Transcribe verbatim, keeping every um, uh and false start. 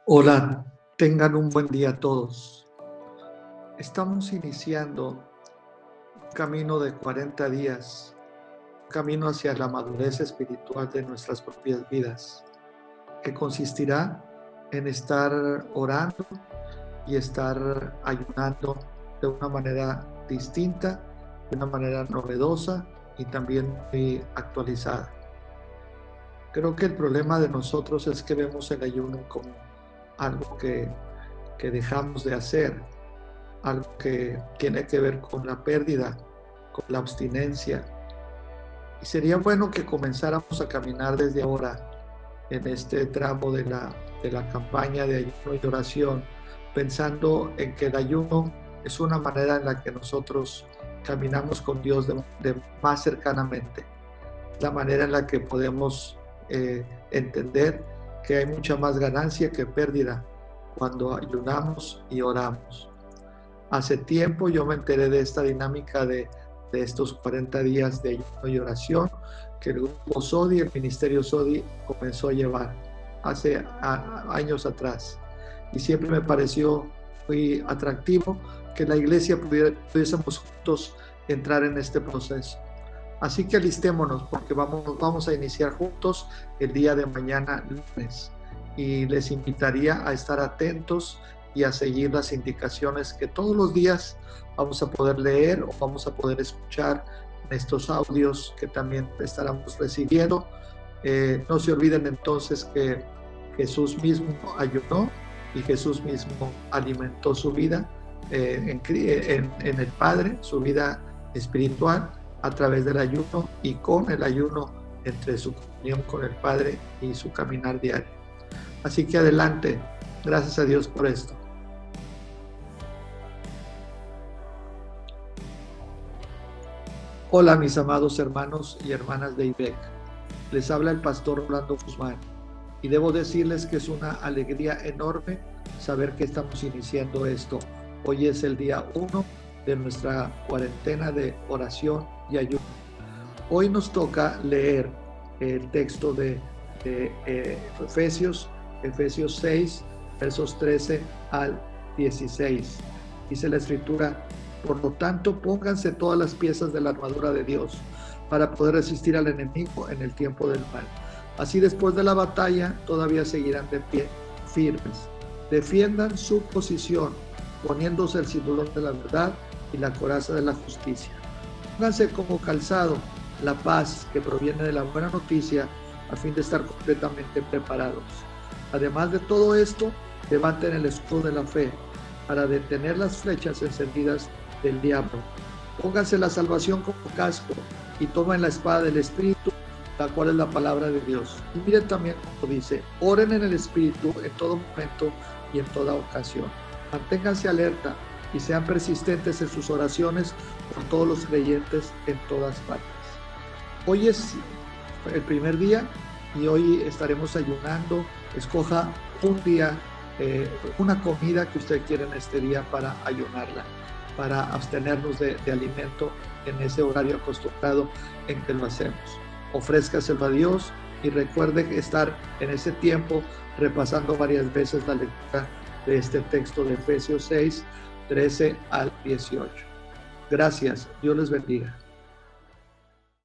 Hola, tengan un buen día todos. Estamos iniciando un camino de cuarenta días, un camino hacia la madurez espiritual de nuestras propias vidas, que consistirá en estar orando y estar ayunando de una manera distinta, de una manera novedosa y también muy actualizada. Creo que el problema de nosotros es que vemos el ayuno como algo que, que dejamos de hacer, algo que tiene que ver con la pérdida, con la abstinencia. Y sería bueno que comenzáramos a caminar desde ahora en este tramo de la, de la campaña de ayuno y oración, pensando en que el ayuno es una manera en la que nosotros caminamos con Dios de, de más cercanamente, la manera en la que podemos eh, entender que hay mucha más ganancia que pérdida cuando ayunamos y oramos. Hace tiempo yo me enteré de esta dinámica de, de estos cuarenta días de ayuno y oración que el grupo SODI, el ministerio SODI, comenzó a llevar hace a, a años atrás. Y siempre me pareció muy atractivo que la iglesia pudiera, pudiésemos juntos entrar en este proceso. Así que alistémonos porque vamos, vamos a iniciar juntos el día de mañana lunes. Y les invitaría a estar atentos y a seguir las indicaciones que todos los días vamos a poder leer o vamos a poder escuchar en estos audios que también estaremos recibiendo. Eh, no se olviden entonces que Jesús mismo ayunó y Jesús mismo alimentó su vida eh, en, en, en el Padre, su vida espiritual a través del ayuno y con el ayuno entre su comunión con el Padre y su caminar diario. Así que adelante, gracias a Dios por esto. Hola mis amados hermanos y hermanas de I B E C, les habla el pastor Rolando Guzmán y debo decirles que es una alegría enorme saber que estamos iniciando esto. Hoy es el día uno de nuestra cuarentena de oración y ayuno. Hoy nos toca leer el texto de, de eh, Efesios, Efesios seis, versos trece al dieciséis. Dice la escritura: por lo tanto, pónganse todas las piezas de la armadura de Dios para poder resistir al enemigo en el tiempo del mal. Así, después de la batalla, todavía seguirán de pie, firmes. Defiendan su posición, poniéndose el cinturón de la verdad y la coraza de la justicia. Pónganse como calzado la paz que proviene de la buena noticia, a fin de estar completamente preparados. Además de todo esto, levanten el escudo de la fe para detener las flechas encendidas del diablo. Pónganse la salvación como casco y tomen la espada del Espíritu, la cual es la palabra de Dios. Y miren también como dice: oren en el Espíritu en todo momento y en toda ocasión. Manténganse alerta y sean persistentes en sus oraciones por todos los creyentes en todas partes. Hoy es el primer día y hoy estaremos ayunando. Escoja un día, eh, una comida que usted quiera en este día para ayunarla, para abstenernos de, de alimento en ese horario acostumbrado en que lo hacemos. Ofrézcaselo a Dios y recuerde estar en ese tiempo repasando varias veces la lectura de este texto de Efesios seis, trece al dieciocho. Gracias, Dios les bendiga.